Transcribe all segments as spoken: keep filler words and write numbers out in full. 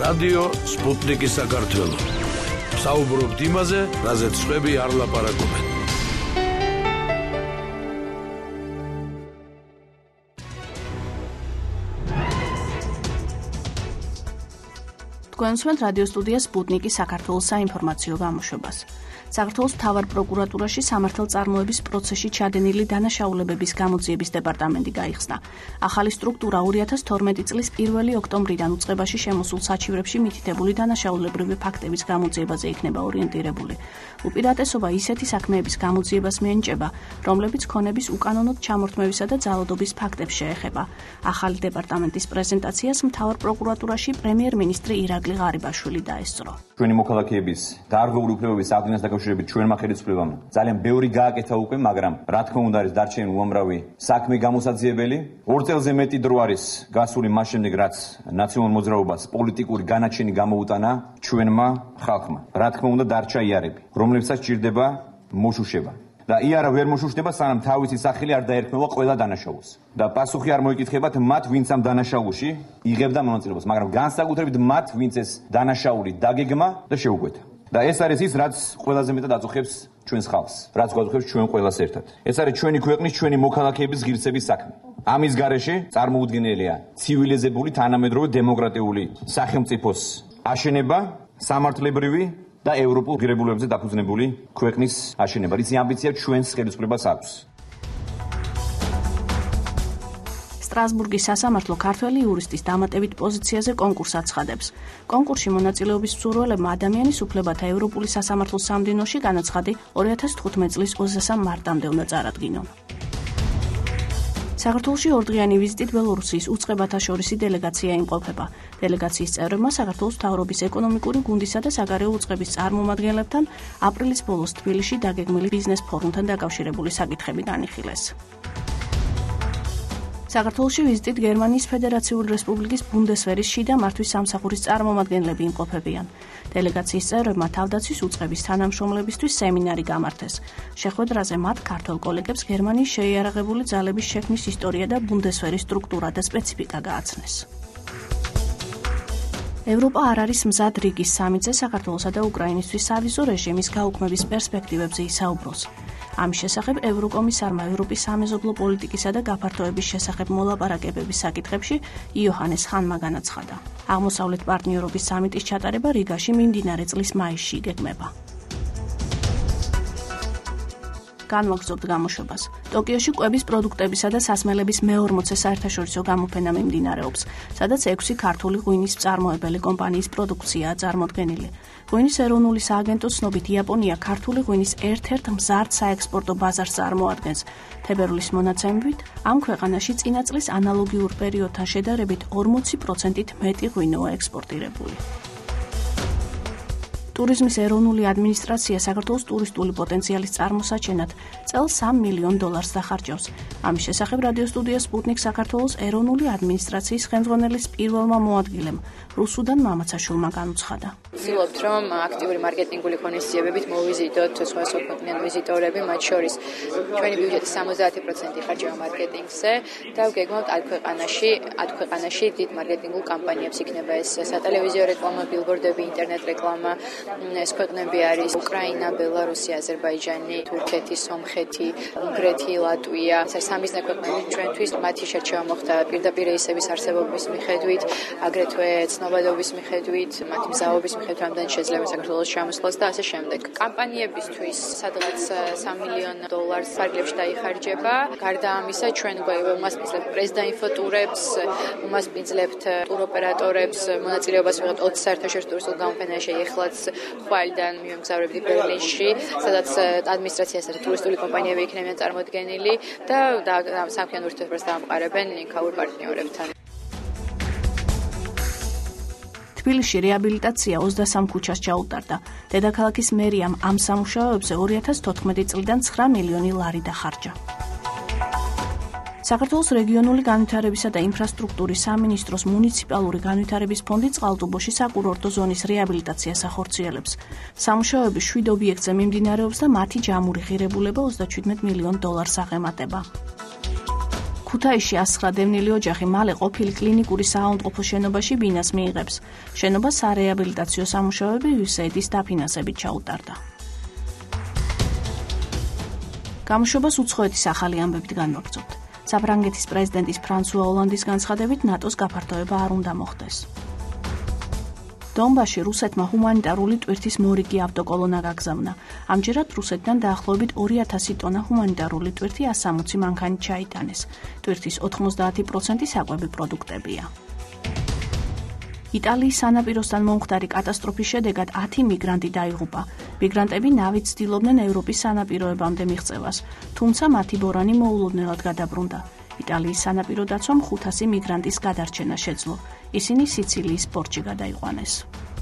რადიო სპუტნიკი საქართველო. საუბრობთ იმაზე, რაზეც სხვები არ ლაპარაკობენ. თქვენსვენთ რადიო სტუდია სპუტნიკი საქართველოს საინფორმაციო გამოშვებას. საქართველოს მთავარ პროკურატურაში სამართალწარმოების პროცესში ჩადენილი დანაშაულებების გამოძიების დეპარტამენტი გაიხსნა. ახალი სტრუქტურა ორი ათას თორმეტი წლის პირველი ოქტომბრიდან უწყებაში შემოსულ საჩივრებში მითითებული დანაშაულებრივი ფაქტების გამოძიებაზე იქნება ორიენტირებული. უპირატესობა ისეთი საქმეების გამოძიებას მიენიჭება, რომლებიც ქონების უკანონოდ ჩამორთმევისა და ძალადობის ფაქტებს შეეხება. ახალი დეპარტამენტის პრეზენტაციას მთავარ პროკურატურაში პრემიერ-მინისტრი ირაკლი ღარიბაშვილი დაესწრო. ჩვენი მოქალაქეების დარღვეული უფლებების აღდგენას დაკავშირებით ჩვენმა ხელისუფლებამ ძალიან ბევრი გააკეთა უკვე, მაგრამ რა თქმა უნდა არის დარჩენილი უამრავი საქმე გამოსაძიებელი. ორ წელზე მეტი დრო არის გასული მას შემდეგ, რაც ნაციონალურ მოძრაობას პოლიტიკური განაჩენი გამოუტანა ჩვენმა ხალხმა. რა თქმა უნდა დარჩა იარები, რომლებსაც ჭირდება მოშუშება. და იარა ვერ მოშუშდება, სანამ თავისი სახელი არ დაერქმევა ყველა დანაშაულს. და პასუხი არ მოიკითხებათ მათ, ვინც ამ დანაშაულში იღებდა მონაწილეობას, მაგრამ განსაკუთრებით მათ, ვინც ეს დანაშაული დაგეგმა და შეუკვეთა. და ეს არის ის, რაც ყველაზე მეტად აწუხებს ჩვენს ხალხს, რაც გვაწუხებს ჩვენ ყველას ერთად. ეს არის ჩვენი ქვეყნის, ჩვენი მოქალაქეების ღირსების საქმე. ამის გარეშე წარმოუდგენელია ცივილიზებული, თანამედროვე დემოკრატიული სახელმწიფოს აშენება, სამართლებრივი და ევროპულ ღირებულებებზე დაფუძნებული ქვეყნის აშენება. რის ამბიცია ჩვენს ხელისუფლებას აქვს. სტრასბურგის სასამართლო ქართველი იურისტის დამატებით პოზიციაზე კონკურსს აცხადებს. კონკურსში მონაწილეობის მსურველებმა ადამიანის უფლებათა ევროპული სასამართლოს სამდივნოში განაცხადი ორი ათას თხუთმეტი წლის ოცდასამ მარტამდე უნდა წარადგინონ. საქართველოში ორდღიანი ვიზიტით ბელორუსიის უწყებათა შორისი დელეგაცია იმყოფება. დელეგაციის წევრებმა საქართველოს მთავრობის ეკონომიკური გუნდისა და საგარეო უწყების წარმომადგენლებთან აპრილის ბოლოს თბილისში დაგეგმილი ბიზნეს ფორუმთან დაკავშირებული საკითხები განიხილეს. საქართველოში ვიზიტით გერმანიის ფედერაციული რესპუბლიკის ბუნდესვერის შიდა მართვის სამსახურის წარმომადგენლები იმყოფებიან. დელეგაციის წევრებმა თავდაცვის უწყების თანამშრომლებისთვის სემინარი გამართეს. შეხვედრაზე მათ ქართველ კოლეგებს გერმანიის შეიარაღებული ძალების შექმნის ისტორია და ბუნდესვერის სტრუქტურა და სპეციფიკა გააცნეს. ევროპა არ არის მზად რიგის სამიტზე საქართველოსა და უკრაინისთვის სავიზო რეჟიმის გაუქმების პერსპექტივებზე ისაუბროს. ამის შესახებ ევროკომისარმა ევროპის სამეზობლო პოლიტიკისა და გაფართოების შესახებ მოლაპარაკებების საკითხებში იოჰანეს ხანმა განაცხადა. აღმოსავლეთ პარტნიორობის სამიტის ჩატარება რიგაში მიმდინარე წლის მაისში იგეგმება. განვაგრძობთ გამოშვებას. ტოკიოში კვების პროდუქტებისა და სასმელების მეორმოცე საერთაშორისო გამოფენა მიმდინარეობს, სადაც ექვსი ქართული ღვინის მწარმოებელი კომპანიის პროდუქციაა წარმოდგენილი. ღვინის ეროვნული სააგენტოს ცნობით, იაპონია ქართული ღვინის ერთ-ერთ მზარდ საექსპორტო ბაზარს წარმოადგენს. თებერვლის მონაცემებით, ამ ქვეყანაში წინა წლის ანალოგიურ პერიოდთან შედარებით ორმოცი პროცენტით მეტი ღვინოა ექსპორტირებული. ტურიზმის ეროვნული ადმინისტრაცია საქართველოს ტურისტული პოტენციალის წარმოსაჩენად წელს სამ მილიონ დოლარს დახარჯავს. ამის შესახებ რადიო სტუდია სპუტნიკ საქართველოს ეროვნული ადმინისტრაციის ხელმძღვანელის პირველმა მოადგილემ რუსუდან მამაცაშვილმა განუცხადა. ვცდილობთ, რომ აქტიური მარკეტინგული ღონისძიებებით მოვიზიდოთ სხვადასხვა ქვეყნიდან ვიზიტორები, მათ შორის ჩვენი ბიუჯეტის სამოცდაათი პროცენტი ხარჯება მარკეტინგზე და ვგეგმავთ ათ ქვეყანაში, ათ ქვეყანაში დიდ მარკეტინგულ კამპანიებს, იქნება ეს სატელევიზიო რეკლამა, ბილბორდები, ინტერნეტ რეკლამა. ეს ქვეყნები არის უკრაინა, ბელარუსი, აზერბაიჯანი, თურქეთი, სომხეთი, უნგრეთი, ლატვია. ეს არის სამიზნე ქვეყნები ჩვენთვის. მათი შერჩევა მოხდა პირდაპირ რეისების არსებობის მიხედვით, აგრეთვე ცნობადობის მიხედვით, მათი მზაობის მიხედვით, რამდენი შეიძლება საქართველოს ჩამოსვლას და ასე შემდეგ. კამპანიებისთვის სადღაც სამ მილიონ დოლარს ფარგლებში დაიხარჯება. გარდა ამისა, ჩვენ უმასპინძლებთ პრეს-დაინფოტურებს, უმასპინძლებთ ტუროპერატორებს, მონაწილეობას ვიღებთ ოცი საერთაშორისო ტურისტულ გამოფენაში, ეხლაც ხვალიდან მივემგზავრებდი ბერლინში, სადაც ადმინისტრაციას და ტურისტული კომპანიები იქნებიან წარმოდგენილი და სამქმიანო ურთიერთობას დამყარებენ იქაურ პარტნიორებთან. თბილისში რეაბილიტაცია ოცდასამ ქუჩას ჩაუტარდა. დედაქალაქის მერიამ ამ სამუშაოებზე ორი ათას თოთხმეტი წლიდან ცხრა მილიონი ლარი დახარჯა. საქართველოს რეგიონული განვითარებისა და ინფრასტრუქტურის სამინისტროს მუნიციპალური განვითარების ფონდი წყალტუბოში საკურორტო ზონის რეაბილიტაციას ახორციელებს. სამუშაოები შვიდ ობიექტზე მიმდინარეობს და მათი ჯამური ღირებულება ოცდაჩვიდმეტ მილიონ დოლარს აღემატება. ქუთაისში ასცხრა დევნილი ოჯახი მალე ყოფილი კლინიკური საავადმყოფო შენობაში ბინას მიიღებს. შენობა სარეაბილიტაციო სამუშაოები იუ ეს ეი აი-დის დაფინანსებით ჩაუტარდა. გამოშვებას უცხოეთის ახალი ამბებით განვაგრძობთ. საფრანგეთის პრეზიდენტის ფრანსუა ოლანდის განცხადებით ნატოს გაფართოება არ უნდა მოხდეს. დონბასში რუსეთმა ჰუმანიტარული ტვირთის მორიგი ავტოკოლონა გაგზავნა. ამჯერად რუსეთიდან დაახლოებით ორი ათასი ტონა ჰუმანიტარული ტვირთი ას სამოცი მანქანით ჩაიტანეს. ტვირთის ოთხმოცდაათი პროცენტი საკვები პროდუქტებია. იტალიის სანაპიროსთან მომხდარი კატასტროფის შედეგად ათი მიგრანტი დაიღუპა. მიგრანტები ნავით ცდილობდნენ ევროპის სანაპიროებამდე მიღწევას, თუმცა მათი ბორანი მოულოდნელად გადაბრუნდა. იტალიის სანაპირო დაცვამ ხუთასი მიგრანტის გადარჩენა შეძლო. ისინი სიცილიის პორტში გადაიყვანეს.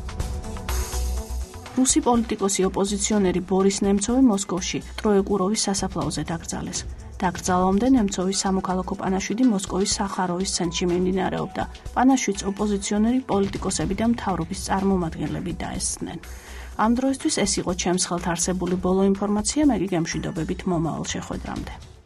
რუსი პოლიტიკოსი ოპოზიციონერი ბორის ნემცოვი მოსკოვში ტროეკუროვის სასაფლაოზე დაკრძალეს. დაკრძალვამდე ნემცოვის სამოქალაქო პანაშვიდი მოსკოვის სახაროვის ცენტრში მიმდინარეობდა. პანაშვიდს ოპოზიციონერი პოლიტიკოსები და მთავრობის წარმომადგენლები დაესწნენ. ამ დროისთვის ეს იყო ჩემს ხელთ არსებული ბოლო ინფორმაცია, მე გემშვიდობებით მომავალ შეხვედრამდე.